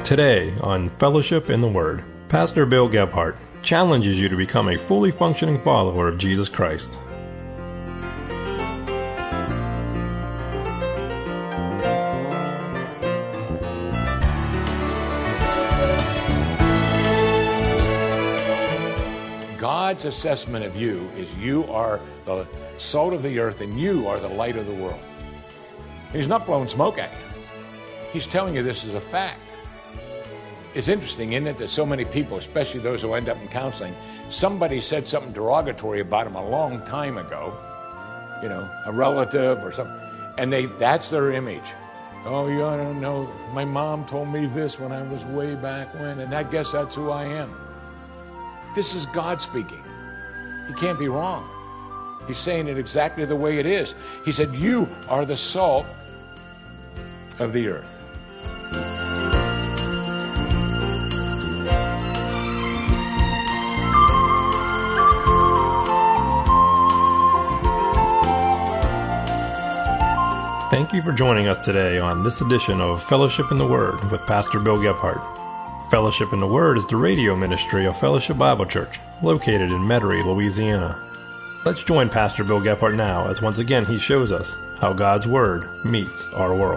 Today on Fellowship in the Word, Pastor Bill Gebhardt challenges you to become a fully functioning follower of Jesus Christ. God's assessment of you is you are the salt of the earth and you are the light of the world. He's not blowing smoke at you. He's telling you this is a fact. It's interesting, isn't it, that so many people, especially those who end up in counseling, somebody said something derogatory about them a long time ago, you know, a relative or something, and that's their image. Oh, you don't know, my mom told me this when I was way back when, and I guess that's who I am. This is God speaking. He can't be wrong. He's saying it exactly the way it is. He said, you are the salt of the earth. Thank you for joining us today on this edition of Fellowship in the Word with Pastor Bill Gebhardt. Fellowship in the Word is the radio ministry of Fellowship Bible Church, located in Metairie, Louisiana. Let's join Pastor Bill Gebhardt now as once again he shows us how God's Word meets our world.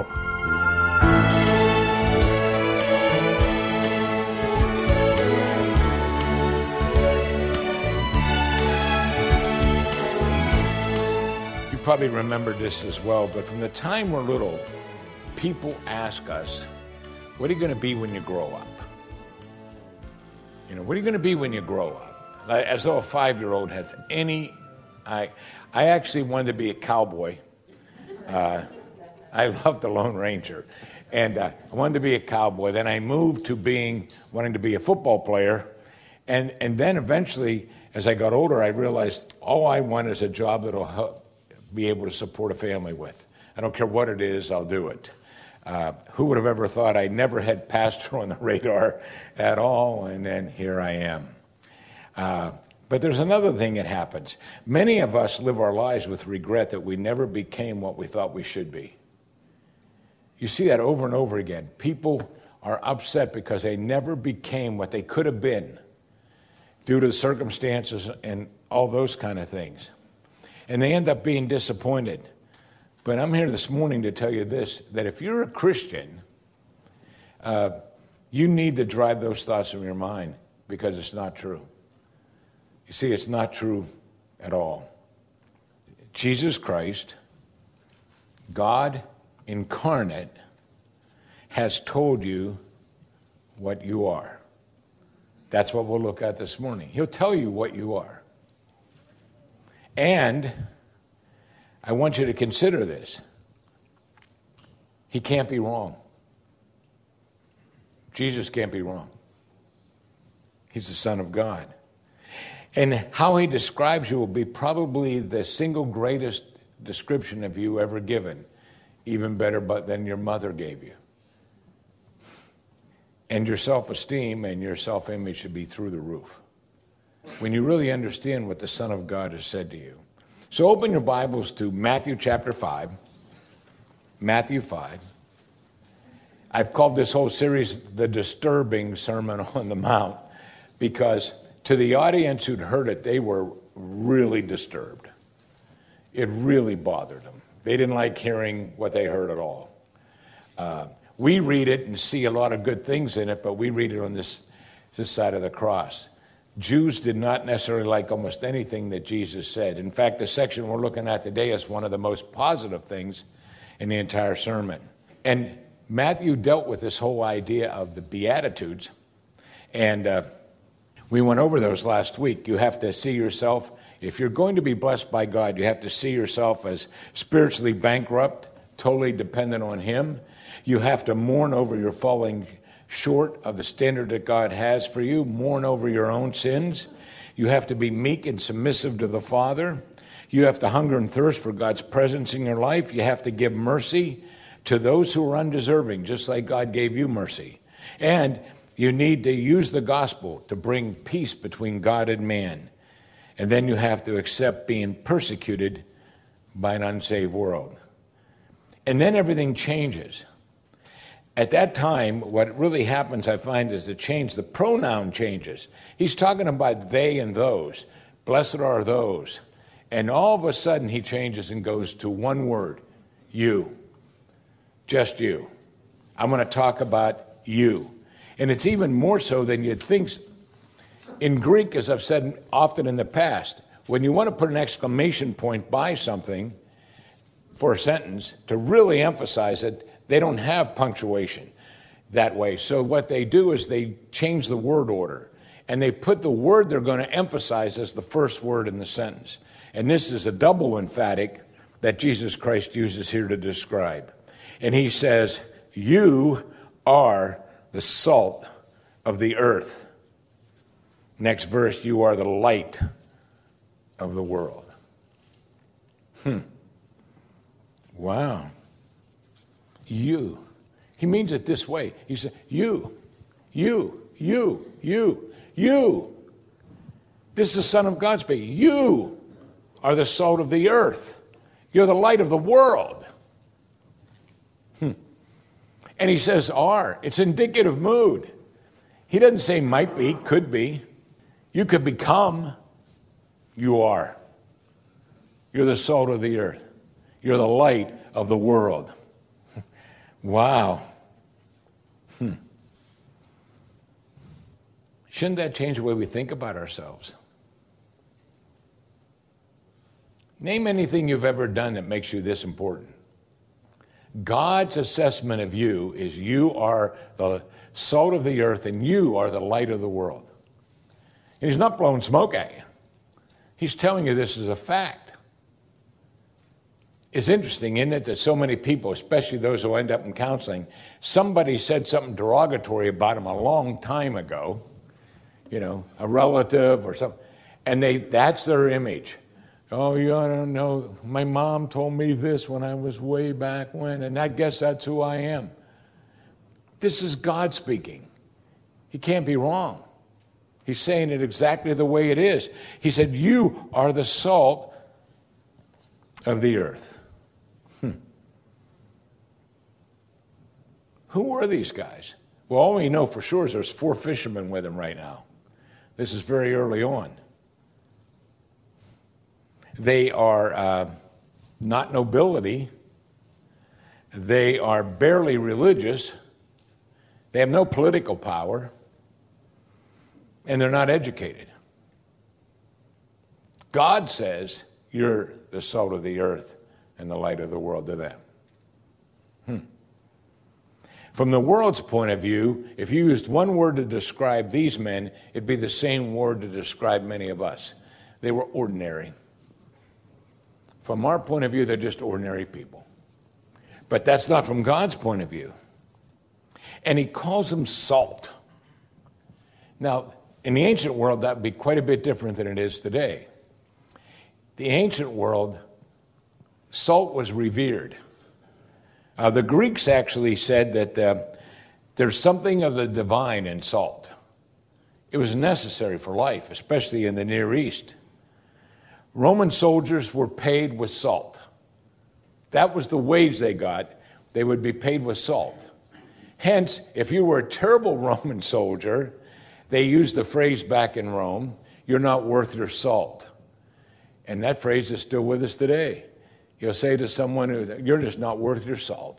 You probably remember this as well, but from the time we're little, people ask us, what are you going to be when you grow up? You know, what are you going to be when you grow up? As though a 5-year-old has any... I actually wanted to be a cowboy. I loved the Lone Ranger. And I wanted to be a cowboy. Then I moved to wanting to be a football player. And then eventually, as I got older, I realized all I want is a job that will help be able to support a family with. I don't care what it is, I'll do it. Who would have ever thought I never had pastor on the radar at all, and then here I am. But there's another thing that happens. Many of us live our lives with regret that we never became what we thought we should be. You see that over and over again. People are upset because they never became what they could have been due to the circumstances and all those kind of things. And they end up being disappointed. But I'm here this morning to tell you this, that if you're a Christian, you need to drive those thoughts from your mind because it's not true. You see, it's not true at all. Jesus Christ, God incarnate, has told you what you are. That's what we'll look at this morning. He'll tell you what you are. And I want you to consider this. He can't be wrong. Jesus can't be wrong. He's the Son of God. And how he describes you will be probably the single greatest description of you ever given, even better than your mother gave you. And your self-esteem and your self-image should be through the roof when you really understand what the Son of God has said to you. So open your Bibles to Matthew chapter 5. Matthew 5. I've called this whole series the Disturbing Sermon on the Mount because to the audience who'd heard it, they were really disturbed. It really bothered them. They didn't like hearing what they heard at all. We read it and see a lot of good things in it, but we read it on this side of the cross. Jews did not necessarily like almost anything that Jesus said. In fact, the section we're looking at today is one of the most positive things in the entire sermon. And Matthew dealt with this whole idea of the Beatitudes, and we went over those last week. You have to see yourself, if you're going to be blessed by God, you have to see yourself as spiritually bankrupt, totally dependent on Him. You have to mourn over your falling short of the standard that God has for you, mourn over your own sins. You have to be meek and submissive to the Father. You have to hunger and thirst for God's presence in your life. You have to give mercy to those who are undeserving, just like God gave you mercy. And you need to use the gospel to bring peace between God and man. And then you have to accept being persecuted by an unsaved world. And then everything changes. At that time, what really happens, I find, is the pronoun changes. He's talking about they and those. Blessed are those. And all of a sudden, he changes and goes to one word, you. Just you. I'm going to talk about you. And it's even more so than you'd think. In Greek, as I've said often in the past, when you want to put an exclamation point by something for a sentence, to really emphasize it, they don't have punctuation that way. So what they do is they change the word order, and they put the word they're going to emphasize as the first word in the sentence. And this is a double emphatic that Jesus Christ uses here to describe. And he says, you are the salt of the earth. Next verse, you are the light of the world. Wow. You. He means it this way. He said, you. This is the Son of God speaking. You are the salt of the earth. You're the light of the world. And he says are. It's indicative mood. He doesn't say might be, could be. You could become. You are. You're the salt of the earth. You're the light of the world. Wow. Shouldn't that change the way we think about ourselves? Name anything you've ever done that makes you this important. God's assessment of you is you are the salt of the earth and you are the light of the world. And he's not blowing smoke at you. He's telling you this is a fact. It's interesting, isn't it, that so many people, especially those who end up in counseling, somebody said something derogatory about them a long time ago, a relative or something, and that's their image. Oh, you don't know, my mom told me this when I was way back when, and I guess that's who I am. This is God speaking. He can't be wrong. He's saying it exactly the way it is. He said, you are the salt of the earth. Who were these guys? Well, all we know for sure is there's 4 fishermen with him right now. This is very early on. They are not nobility. They are barely religious. They have no political power. And they're not educated. God says you're the salt of the earth and the light of the world to them. From the world's point of view, if you used one word to describe these men, it'd be the same word to describe many of us. They were ordinary. From our point of view, they're just ordinary people. But that's not from God's point of view. And he calls them salt. Now, in the ancient world, that would be quite a bit different than it is today. The ancient world, salt was revered. The Greeks actually said that there's something of the divine in salt. It was necessary for life, especially in the Near East. Roman soldiers were paid with salt. That was the wage they got. They would be paid with salt. Hence, if you were a terrible Roman soldier, they used the phrase back in Rome, you're not worth your salt. And that phrase is still with us today. You'll say to someone, you're just not worth your salt.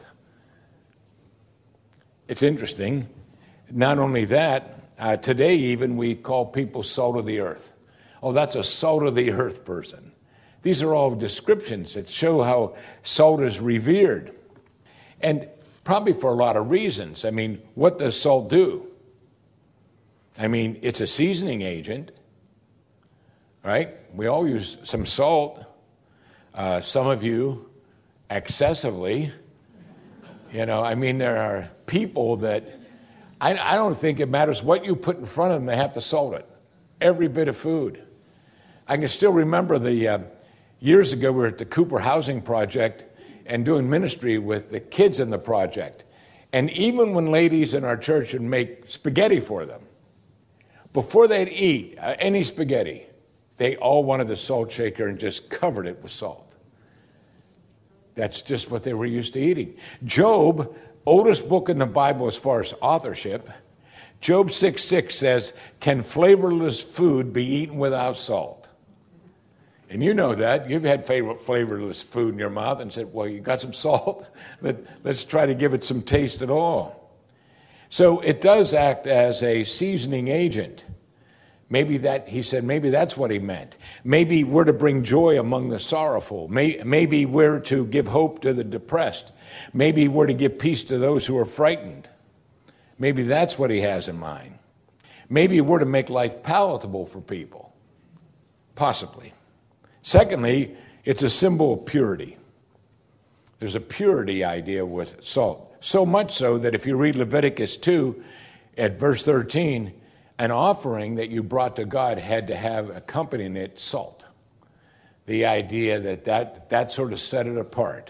It's interesting. Not only that, today even we call people salt of the earth. Oh, that's a salt of the earth person. These are all descriptions that show how salt is revered. And probably for a lot of reasons. I mean, what does salt do? I mean, it's a seasoning agent, right? We all use some salt. Some of you excessively. There are people that I don't think it matters what you put in front of them, they have to salt it. Every bit of food. I can still remember the years ago we were at the Cooper Housing Project and doing ministry with the kids in the project. And even when ladies in our church would make spaghetti for them, before they'd eat any spaghetti, they all wanted the salt shaker and just covered it with salt. That's just what they were used to eating. Job, oldest book in the Bible as far as authorship, Job 6:6 says, "Can flavorless food be eaten without salt?" And you know that. You've had flavorless food in your mouth and said, well, you got some salt? Let's try to give it some taste at all. So it does act as a seasoning agent. Maybe that's what he meant. Maybe we're to bring joy among the sorrowful. Maybe we're to give hope to the depressed. Maybe we're to give peace to those who are frightened. Maybe that's what he has in mind. Maybe we're to make life palatable for people. Possibly. Secondly, it's a symbol of purity. There's a purity idea with salt. So much so that if you read Leviticus 2 at verse 13, an offering that you brought to God had to have accompanying it salt. The idea that sort of set it apart.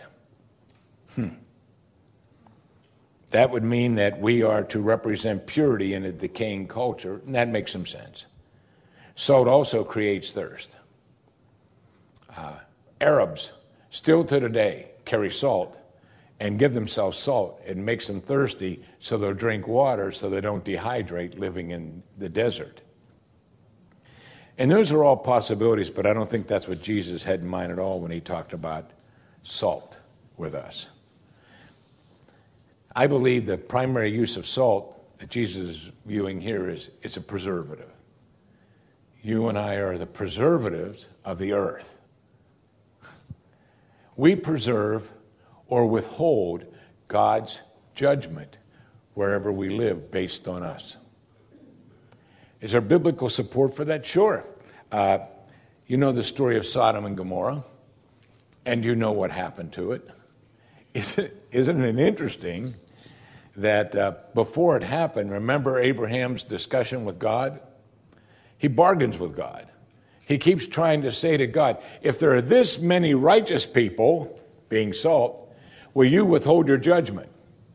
That would mean that we are to represent purity in a decaying culture, and that makes some sense. Salt also creates thirst. Arabs, still to today, carry salt and give themselves salt. It makes them thirsty, so they'll drink water so they don't dehydrate living in the desert. And those are all possibilities, but I don't think that's what Jesus had in mind at all when he talked about salt with us. I believe the primary use of salt that Jesus is viewing here is it's a preservative. You and I are the preservatives of the earth. We preserve or withhold God's judgment wherever we live based on us. Is there biblical support for that? Sure. You know the story of Sodom and Gomorrah, and you know what happened to it. Isn't it interesting that before it happened, remember Abraham's discussion with God? He bargains with God. He keeps trying to say to God, if there are this many righteous people, being salt, will you withhold your judgment?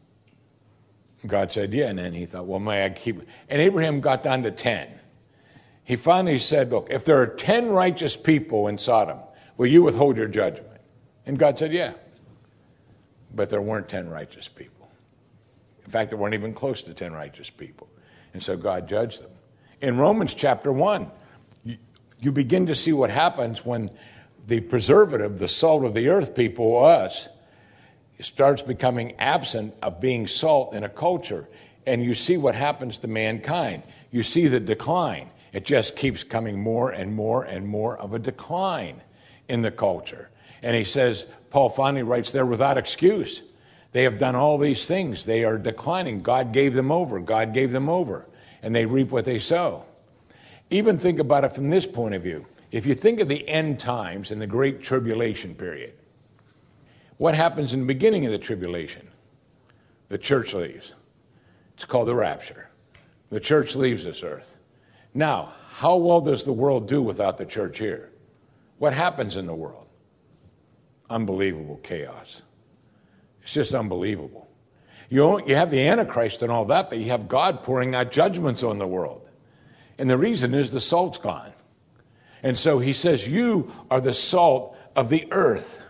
And God said, yeah. And then he thought, well, may I keep... And Abraham got down to 10. He finally said, look, if there are 10 righteous people in Sodom, will you withhold your judgment? And God said, yeah. But there weren't 10 righteous people. In fact, there weren't even close to 10 righteous people. And so God judged them. In Romans chapter 1, you begin to see what happens when the preservative, the salt of the earth people, us, starts becoming absent of being salt in a culture. And you see what happens to mankind. You see the decline. It just keeps coming more and more and more of a decline in the culture. And he says, Paul finally writes there, without excuse. They have done all these things. They are declining. God gave them over. God gave them over. And they reap what they sow. Even think about it from this point of view. If you think of the end times and the great tribulation period, what happens in the beginning of the tribulation? The church leaves. It's called the rapture. The church leaves this earth. Now, how well does the world do without the church here? What happens in the world? Unbelievable chaos. It's just unbelievable. You have the Antichrist and all that, but you have God pouring out judgments on the world. And the reason is the salt's gone. And so he says, you are the salt of the earth.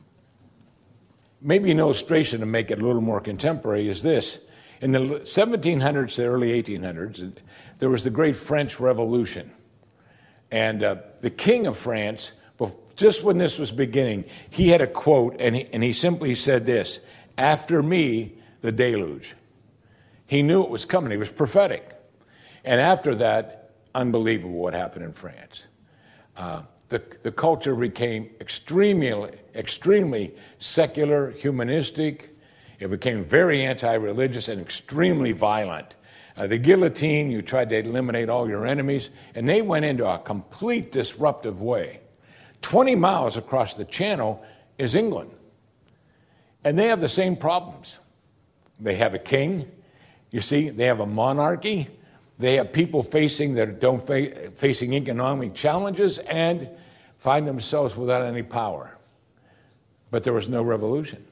Maybe an illustration to make it a little more contemporary is this. In the 1700s to the early 1800s, there was the great French Revolution. And the king of France, just when this was beginning, he had a quote, and he simply said this, after me, the deluge. He knew it was coming. He was prophetic. And after that, unbelievable what happened in France. The culture became extremely secular, humanistic. It became very anti-religious and extremely violent. The guillotine, you tried to eliminate all your enemies, and they went into a complete disruptive way. 20 miles across the channel is England. And they have the same problems. They have a king. You see, they have a monarchy. They have people facing economic challenges and find themselves without any power. But there was no revolution.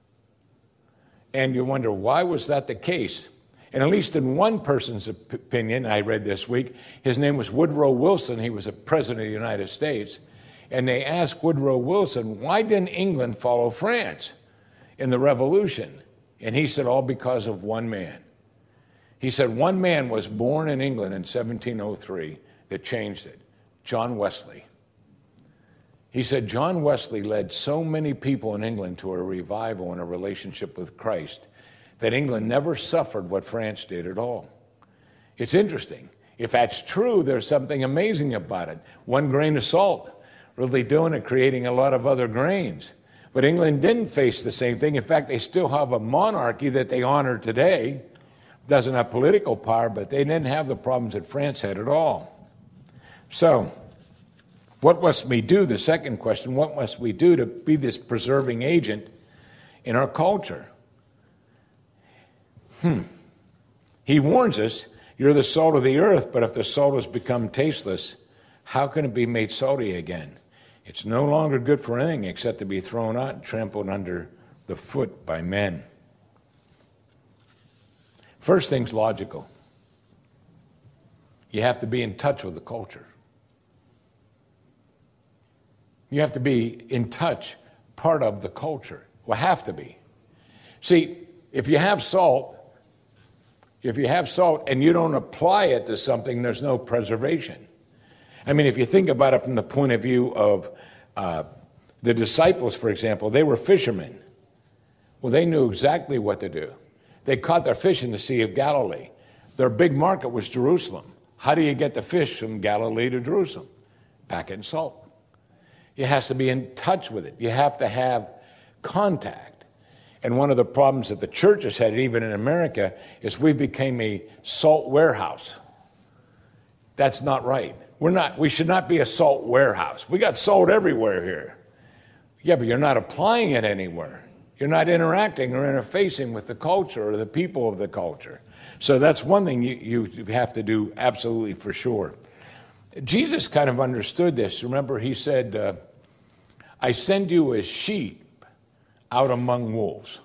And you wonder, why was that the case? And at least in one person's opinion, I read this week, his name was Woodrow Wilson. He was a president of the United States. And they asked Woodrow Wilson, why didn't England follow France in the Revolution? And he said, all because of one man. He said one man was born in England in 1703 that changed it, John Wesley. He said John Wesley led so many people in England to a revival and a relationship with Christ that England never suffered what France did at all. It's interesting. If that's true, there's something amazing about it. One grain of salt really doing it, creating a lot of other grains. But England didn't face the same thing. In fact, they still have a monarchy that they honor today. Doesn't have political power, but they didn't have the problems that France had at all. So, what must we do? The second question, what must we do to be this preserving agent in our culture? He warns us, you're the salt of the earth, but if the salt has become tasteless, how can it be made salty again? It's no longer good for anything except to be thrown out and trampled under the foot by men. First thing's logical. You have to be in touch with the culture. You have to be in touch, part of the culture. Well, have to be. See, if you have salt and you don't apply it to something, there's no preservation. I mean, if you think about it from the point of view of the disciples, for example, they were fishermen. Well, they knew exactly what to do. They caught their fish in the Sea of Galilee. Their big market was Jerusalem. How do you get the fish from Galilee to Jerusalem? Pack it in salt. You have to be in touch with it. You have to have contact. And one of the problems that the church has had, even in America, is we became a salt warehouse. That's not right. We should not be a salt warehouse. We got salt everywhere here. Yeah, but you're not applying it anywhere. You're not interacting or interfacing with the culture or the people of the culture. So that's one thing you have to do absolutely for sure. Jesus kind of understood this. Remember, he said, I send you as sheep out among wolves.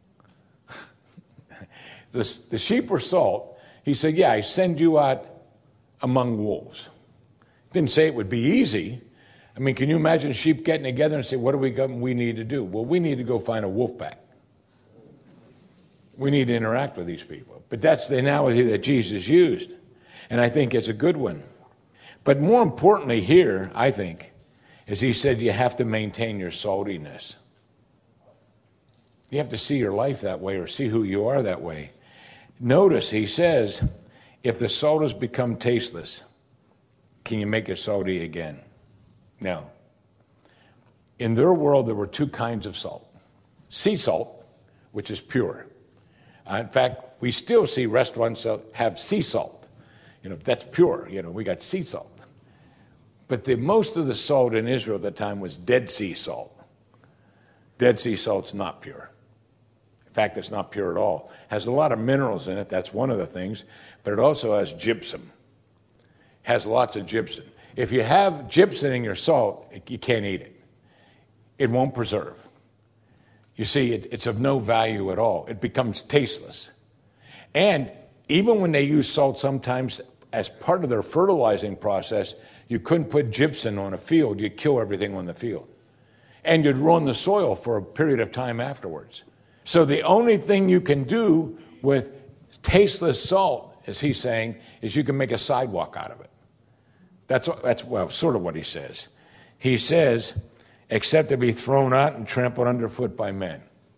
The sheep were salt. He said, yeah, I send you out among wolves. Didn't say it would be easy. I mean, can you imagine sheep getting together and say, what do we need to do? Well, we need to go find a wolf pack. We need to interact with these people. But that's the analogy that Jesus used. And I think it's a good one. But more importantly here, I think, is he said you have to maintain your saltiness. You have to see your life that way or see who you are that way. Notice he says, if the salt has become tasteless, can you make it salty again? No. In their world, there were two kinds of salt. Sea salt, which is pure. In fact, we still see restaurants that have sea salt. That's pure. We got sea salt. But most of the salt in Israel at the time was Dead Sea salt. Dead Sea salt's not pure. In fact, it's not pure at all. It has a lot of minerals in it. That's one of the things. But it also has gypsum. It has lots of gypsum. If you have gypsum in your salt, you can't eat it. It won't preserve. You see, it's of no value at all. It becomes tasteless. And even when they use salt sometimes as part of their fertilizing process, you couldn't put gypsum on a field. You'd kill everything on the field. And you'd ruin the soil for a period of time afterwards. So the only thing you can do with tasteless salt, as he's saying, is you can make a sidewalk out of it. That's sort of what he says. He says, except to be thrown out and trampled underfoot by men.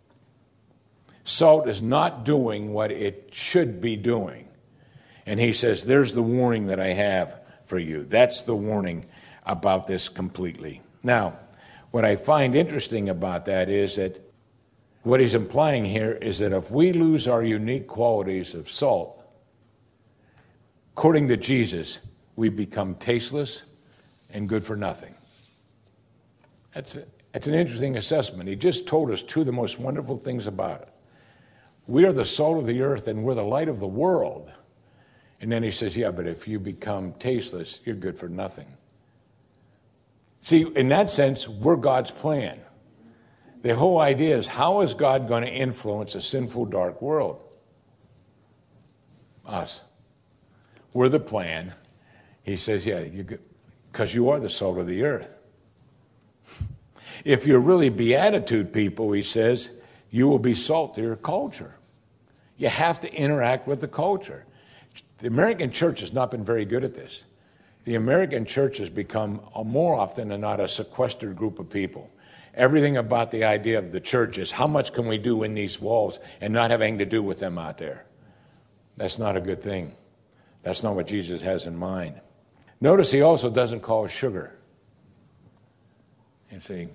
Salt is not doing what it should be doing. And he says, there's the warning that I have for you. That's the warning about this completely. Now, what I find interesting about that is that what he's implying here is that if we lose our unique qualities of salt, according to Jesus, we become tasteless and good for nothing. That's an interesting assessment. He just told us two of the most wonderful things about it. We are the salt of the earth and we're the light of the world. And then he says, yeah, but if you become tasteless, you're good for nothing. See, in that sense, we're God's plan. The whole idea is, how is God going to influence a sinful, dark world? Us. We're the plan. He says, yeah, because you are the salt of the earth. If you're really beatitude people, he says, you will be salt to your culture. You have to interact with the culture. The American church has not been very good at this. The American church has become, more often than not, a sequestered group of people. Everything about the idea of the church is how much can we do in these walls and not have anything to do with them out there. That's not a good thing. That's not what Jesus has in mind. Notice he also doesn't call sugar. You see,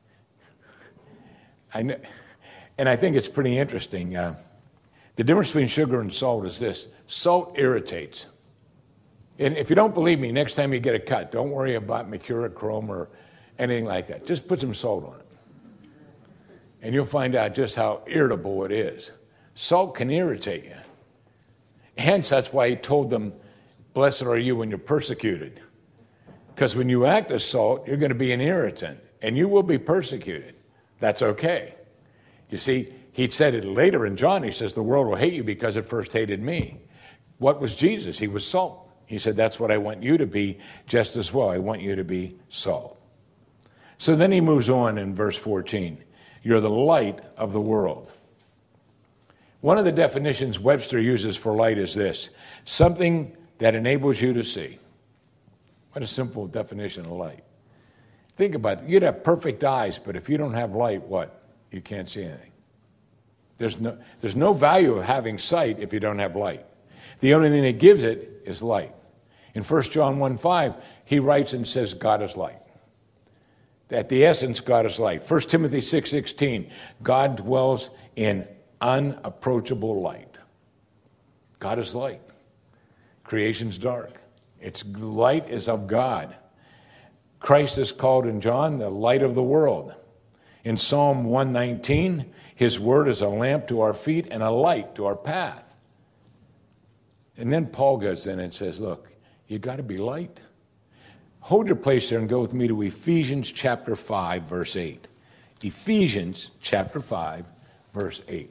and I think it's pretty interesting. The difference between sugar and salt is this. Salt irritates. And if you don't believe me, next time you get a cut, don't worry about mercurochrome or anything like that. Just put some salt on it. And you'll find out just how irritable it is. Salt can irritate you. Hence, that's why he told them, blessed are you when you're persecuted. Because when you act as salt, you're going to be an irritant. And you will be persecuted. That's okay. You see, he said it later in John. He says, the world will hate you because it first hated me. What was Jesus? He was salt. He said, that's what I want you to be just as well. I want you to be salt. So then he moves on in verse 14. You're the light of the world. One of the definitions Webster uses for light is this: something that enables you to see. What a simple definition of light. Think about it. You'd have perfect eyes, but if you don't have light, what? You can't see anything. There's no value of having sight if you don't have light. The only thing that gives it is light. In 1 John 1:5, he writes and says, God is light. At the essence, God is light. 1 Timothy 6:16, God dwells in unapproachable light. God is light. Creation's dark. Its light is of God. Christ is called in John the light of the world. In Psalm 119, his word is a lamp to our feet and a light to our path. And then Paul goes in and says, look, you got to be light. Hold your place there and go with me to Ephesians chapter 5, verse 8. Ephesians chapter 5, verse 8.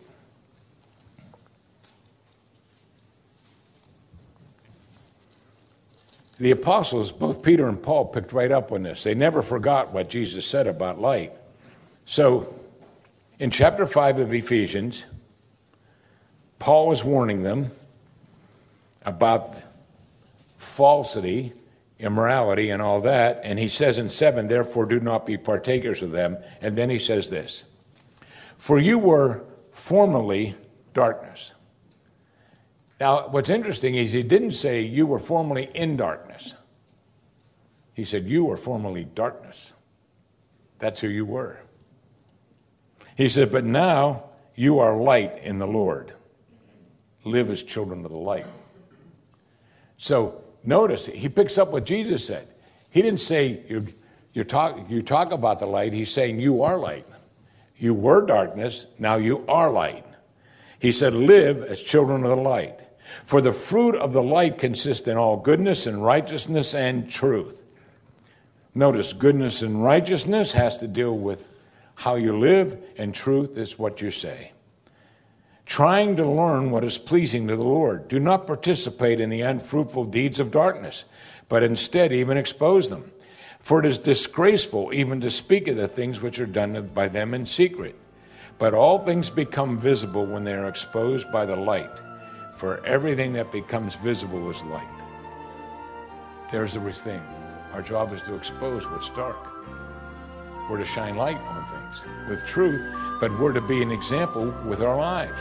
The apostles, both Peter and Paul, picked right up on this. They never forgot what Jesus said about light. So, in chapter 5 of Ephesians, Paul was warning them about falsity, immorality, and all that. And he says in 7, therefore do not be partakers of them. And then he says this: for you were formerly darkness. Now, what's interesting is he didn't say you were formerly in darkness. He said you were formerly darkness. That's who you were. He said, but now you are light in the Lord. Live as children of the light. So notice, he picks up what Jesus said. He didn't say you talk about the light. He's saying you are light. You were darkness, now you are light. He said, live as children of the light. For the fruit of the light consists in all goodness and righteousness and truth. Notice, goodness and righteousness has to deal with how you live, and truth is what you say. Trying to learn what is pleasing to the Lord. Do not participate in the unfruitful deeds of darkness, but instead even expose them. For it is disgraceful even to speak of the things which are done by them in secret. But all things become visible when they are exposed by the light. For everything that becomes visible is light. There's the thing. Our job is to expose what's dark. We're to shine light on things with truth, but we're to be an example with our lives.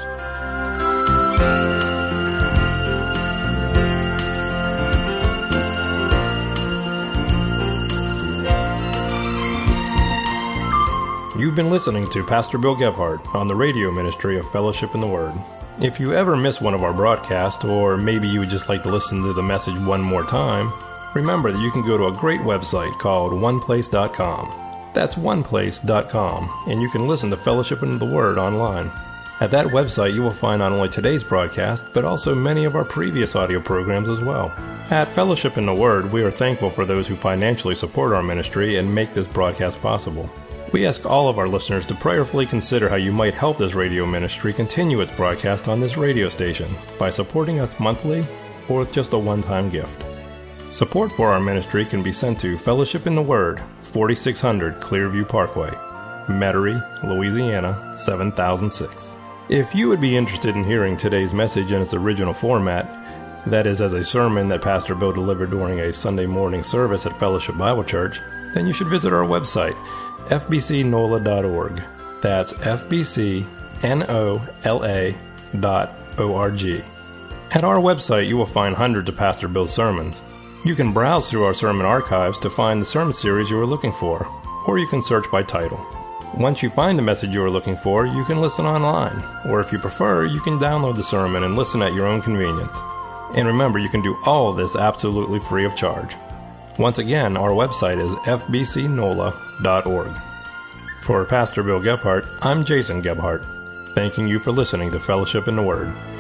You've been listening to Pastor Bill Gebhardt on the radio ministry of Fellowship in the Word. If you ever miss one of our broadcasts, or maybe you would just like to listen to the message one more time, remember that you can go to a great website called oneplace.com. That's oneplace.com, and you can listen to Fellowship in the Word online. At that website, you will find not only today's broadcast, but also many of our previous audio programs as well. At Fellowship in the Word, we are thankful for those who financially support our ministry and make this broadcast possible. We ask all of our listeners to prayerfully consider how you might help this radio ministry continue its broadcast on this radio station by supporting us monthly or with just a one-time gift. Support for our ministry can be sent to Fellowship in the Word, 4600 Clearview Parkway, Metairie, Louisiana 7006. If you would be interested in hearing today's message in its original format, that is as a sermon that Pastor Bill delivered during a Sunday morning service at Fellowship Bible Church, then you should visit our website, fbcnola.org. That's fbcnola.org. At our website, you will find hundreds of Pastor Bill's sermons. You can browse through our sermon archives to find the sermon series you are looking for, or you can search by title. Once you find the message you are looking for, you can listen online, or if you prefer, you can download the sermon and listen at your own convenience. And remember, you can do all of this absolutely free of charge. Once again, our website is fbcnola.org. For Pastor Bill Gebhardt, I'm Jason Gebhardt, thanking you for listening to Fellowship in the Word.